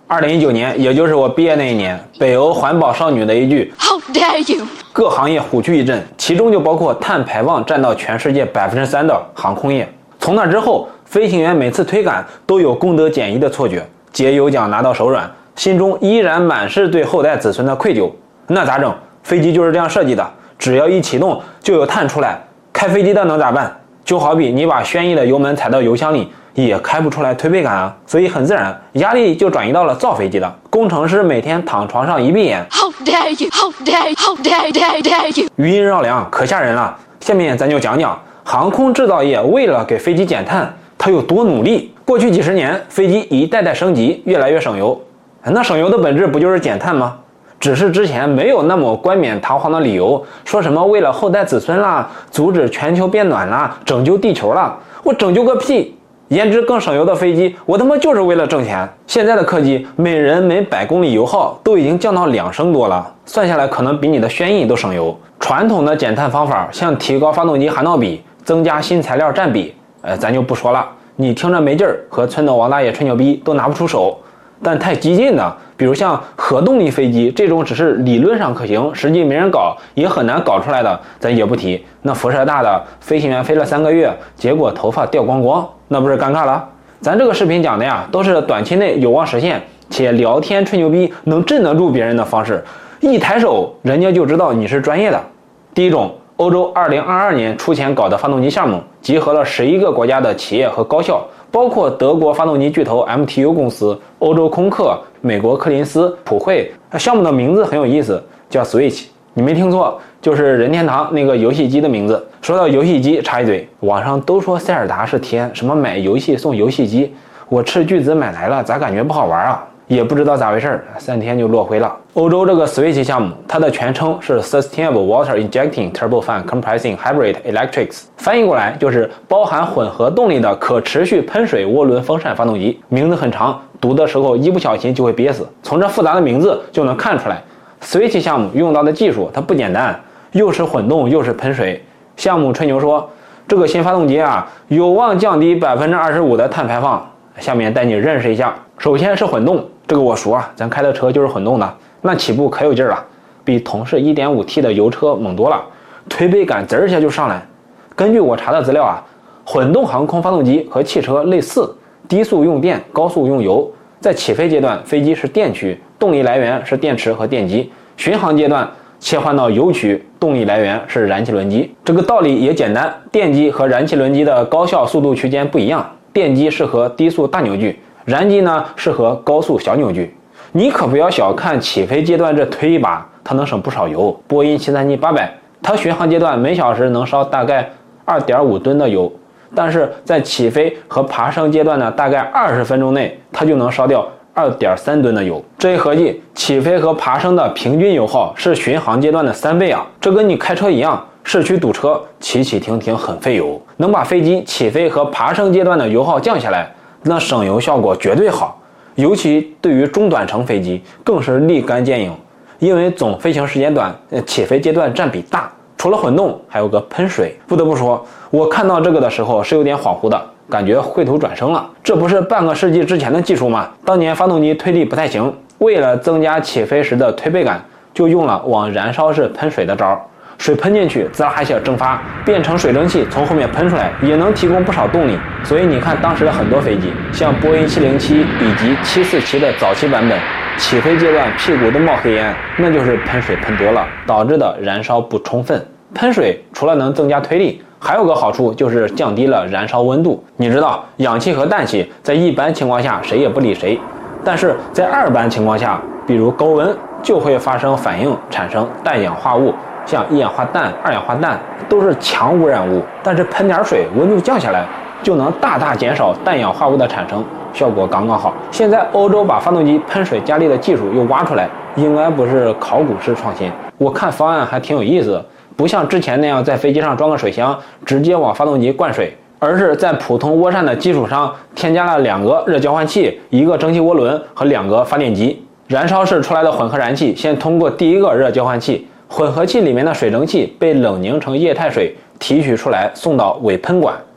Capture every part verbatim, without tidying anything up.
二零一九年，也就是我毕业那一年，北欧环保少女的一句 How dare you， 各行业虎躯一震，其中就包括碳排放占到全世界百分之三的航空业。从那之后，飞行员每次推杆都有功德减一的错觉，节油奖拿到手软，心中依然满是对后代子孙的愧疚。那咋整？飞机就是这样设计的，只要一启动就有碳出来，开飞机的能咋办？就好比你把轩逸的油门踩到油箱里，也开不出来推背感啊，所以很自然，压力就转移到了造飞机的工程师。每天躺床上一闭眼 How dare you How dare you How dare dare dare you， 余音绕梁，可吓人了。下面咱就讲讲航空制造业为了给飞机减碳，它有多努力。过去几十年，飞机一代代升级，越来越省油。那省油的本质不就是减碳吗？只是之前没有那么冠冕堂皇的理由，说什么为了后代子孙啦，阻止全球变暖啦，拯救地球啦。我拯救个屁！颜值更省油的飞机，我他妈就是为了挣钱。现在的客机每人每百公里油耗都已经降到两升多了，算下来可能比你的轩逸都省油。传统的减碳方法，像提高发动机含nau比，增加新材料占比，呃，咱就不说了，你听着没劲儿，和村头王大爷吹牛逼都拿不出手。但太激进的，比如像核动力飞机这种只是理论上可行，实际没人搞，也很难搞出来的，咱也不提。那辐射大的飞行员飞了三个月，结果头发掉光光，那不是尴尬了？咱这个视频讲的呀，都是短期内有望实现，且聊天吹牛逼能镇得住别人的方式，一抬手人家就知道你是专业的。第一种，欧洲二零二二年出钱搞的发动机项目，集合了十一个国家的企业和高校，包括德国发动机巨头 M T U 公司、欧洲空客、美国柯林斯、普惠。项目的名字很有意思，叫 Switch， 你没听错，就是任天堂那个游戏机的名字。说到游戏机，插一嘴，网上都说塞尔达是天，什么买游戏送游戏机，我斥巨资买来了，咋感觉不好玩啊？也不知道咋回事，三天就落灰了。欧洲这个 Switch 项目，它的全称是 Sustainable Water Injecting Turbofan Compressing Hybrid Electrics， 翻译过来就是包含混合动力的可持续喷水涡轮风扇发动机。名字很长，读的时候一不小心就会憋死。从这复杂的名字就能看出来 ，Switch 项目用到的技术它不简单，又是混动又是喷水。项目吹牛说，这个新发动机啊，有望降低百分之二十五的碳排放。下面带你认识一下，首先是混动，这个我熟啊，咱开的车就是混动的，那起步可有劲儿了，比同是 一点五 T 的油车猛多了，推背感滋儿一下就上来。根据我查的资料啊，混动航空发动机和汽车类似，低速用电，高速用油。在起飞阶段，飞机是电驱，动力来源是电池和电机；巡航阶段切换到油驱，动力来源是燃气轮机。这个道理也简单，电机和燃气轮机的高效速度区间不一样。电机适合低速大扭矩，燃机呢适合高速小扭矩。你可不要小看起飞阶段这推一把，它能省不少油。波音七三七八百，它巡航阶段每小时能烧大概 二点五吨的油，但是在起飞和爬升阶段呢，大概二十分钟内它就能烧掉 二点三吨的油。这一合计，起飞和爬升的平均油耗是巡航阶段的三倍啊！这跟你开车一样。市区堵车，起起停停很费油，能把飞机起飞和爬升阶段的油耗降下来，那省油效果绝对好。尤其对于中短程飞机更是立竿见影，因为总飞行时间短，起飞阶段占比大。除了混动，还有个喷水。不得不说，我看到这个的时候是有点恍惚的，感觉绘图转生了。这不是半个世纪之前的技术吗？当年发动机推力不太行，为了增加起飞时的推背感，就用了往燃烧式喷水的招。水喷进去，滋啦一下蒸发，变成水蒸气从后面喷出来，也能提供不少动力。所以你看当时的很多飞机，像波音七零七以及七四七的早期版本，起飞阶段屁股都冒黑烟，那就是喷水喷多了导致的燃烧不充分。喷水除了能增加推力，还有个好处就是降低了燃烧温度。你知道氧气和氮气在一般情况下谁也不理谁，但是在二般情况下，比如高温就会发生反应，产生氮氧化物，像一氧化氮、二氧化氮都是强污染物，但是喷点水，温度降下来，就能大大减少氮氧化物的产生，效果刚刚好。现在欧洲把发动机喷水加力的技术又挖出来，应该不是考古式创新。我看方案还挺有意思，不像之前那样在飞机上装个水箱，直接往发动机灌水，而是在普通涡扇的基础上添加了两个热交换器、一个蒸汽涡轮和两个发电机。燃烧室出来的混合燃气先通过第一个热交换器，混合气里面的水蒸气被冷凝成液态水提取出来，送到尾喷管，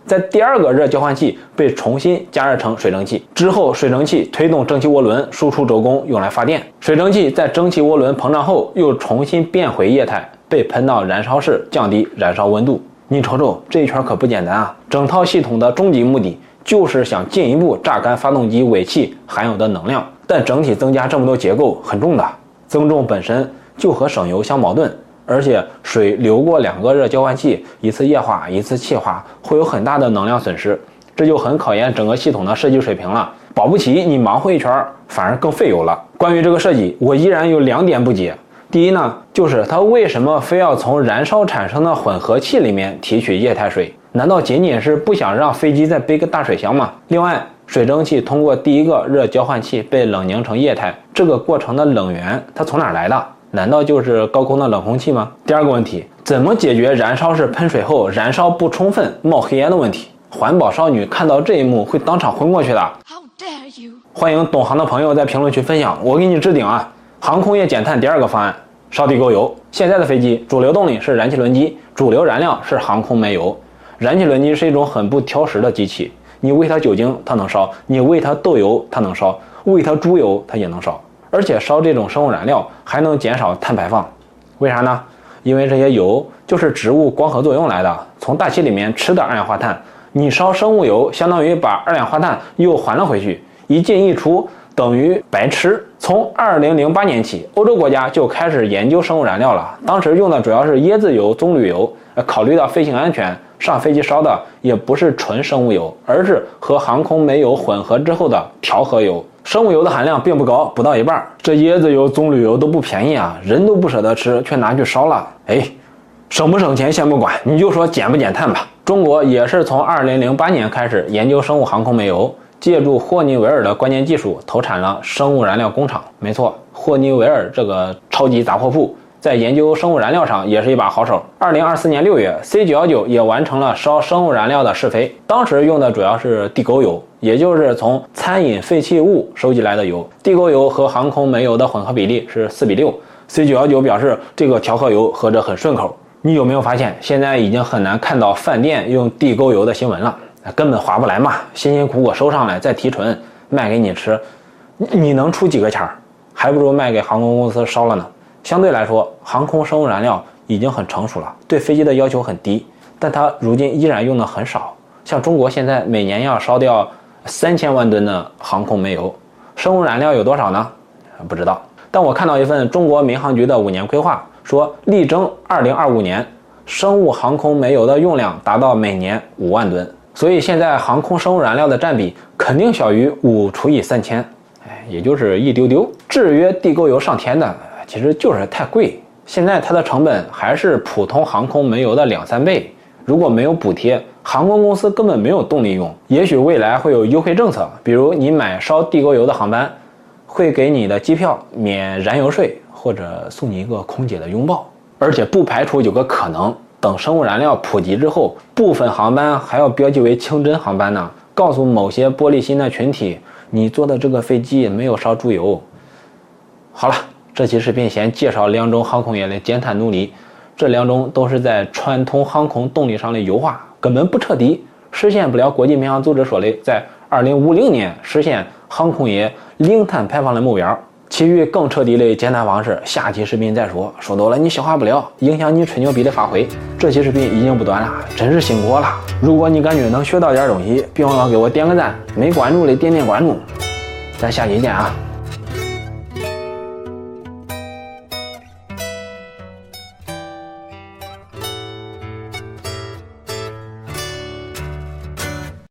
在第二个热交换器被重新加热成水蒸气之后，水蒸气推动蒸汽涡轮输出轴弓用来发电，水蒸气在蒸汽涡轮膨胀后又重新变回液态，被喷到燃烧室降低燃烧温度。你瞅瞅这一圈可不简单啊！整套系统的终极目的就是想进一步榨干发动机尾气含有的能量，但整体增加这么多结构很重的，增重本身就和省油相矛盾，而且水流过两个热交换器，一次液化一次气化，会有很大的能量损失，这就很考验整个系统的设计水平了。保不齐你忙活一圈反而更费油了。关于这个设计，我依然有两点不解。第一呢，就是它为什么非要从燃烧产生的混合气里面提取液态水？难道仅仅是不想让飞机再背个大水箱吗？另外，水蒸气通过第一个热交换器被冷凝成液态，这个过程的冷源它从哪儿来的？难道就是高空的冷空气吗？第二个问题，怎么解决燃烧室喷水后燃烧不充分冒黑烟的问题？环保少女看到这一幕会当场昏过去的。How dare you！ 欢迎懂行的朋友在评论区分享，我给你置顶啊！航空业减碳第二个方案，烧地沟油。现在的飞机主流动力是燃气轮机，主流燃料是航空煤油。燃气轮机是一种很不挑食的机器，你喂它酒精它能烧，你喂它豆油它能烧，喂它猪油它也能烧，而且烧这种生物燃料还能减少碳排放。为啥呢？因为这些油就是植物光合作用来的，从大气里面吃的二氧化碳，你烧生物油相当于把二氧化碳又还了回去，一进一出等于白吃。从二零零八年起，欧洲国家就开始研究生物燃料了，当时用的主要是椰子油、棕榈油，考虑到飞行安全，上飞机烧的也不是纯生物油，而是和航空煤油混合之后的调和油。生物油的含量并不高，不到一半。这椰子油、棕榈油都不便宜啊，人都不舍得吃，却拿去烧了。哎，省不省钱先不管，你就说减不减碳吧。中国也是从二零零八年开始研究生物航空煤油，借助霍尼韦尔的关键技术投产了生物燃料工厂。没错，霍尼韦尔这个超级杂货铺在研究生物燃料上也是一把好手。二零二四年六月 C 九一九 也完成了烧生物燃料的试飞，当时用的主要是地沟油，也就是从餐饮废弃物收集来的油。地沟油和航空煤油的混合比例是四比六。 C 九一九 表示这个调和油喝着很顺口。你有没有发现现在已经很难看到饭店用地沟油的新闻了？根本划不来嘛，辛辛苦苦收上来再提纯卖给你吃，你能出几个钱？还不如卖给航空公司烧了呢。相对来说，航空生物燃料已经很成熟了，对飞机的要求很低，但它如今依然用的很少。像中国现在每年要烧掉三千万吨的航空煤油，生物燃料有多少呢？不知道。但我看到一份中国民航局的五年规划，说力争二零二五年生物航空煤油的用量达到每年五万吨。所以现在航空生物燃料的占比肯定小于五除以三千，哎，也就是一丢丢。制约地沟油上天的其实就是太贵，现在它的成本还是普通航空煤油的两三倍。如果没有补贴，航空公司根本没有动力用。也许未来会有优惠政策，比如你买烧地沟油的航班，会给你的机票免燃油税，或者送你一个空姐的拥抱。而且不排除有个可能，等生物燃料普及之后，部分航班还要标记为清真航班呢，告诉某些玻璃心的群体，你坐的这个飞机没有烧猪油。好了，这期视频先介绍两种航空业的减碳努力，这两种都是在传统航空动力上的优化，根本不彻底，实现不了国际民航组织说的在二零五零年实现航空业零碳排放的目标。其余更彻底的减碳方式，下期视频再说。说多了你消化不了，影响你吹牛逼的发挥。这期视频已经不短了，真是辛苦我了。如果你感觉能学到点东西，别忘了给我点个赞，没关注的点点关注。咱下期见啊！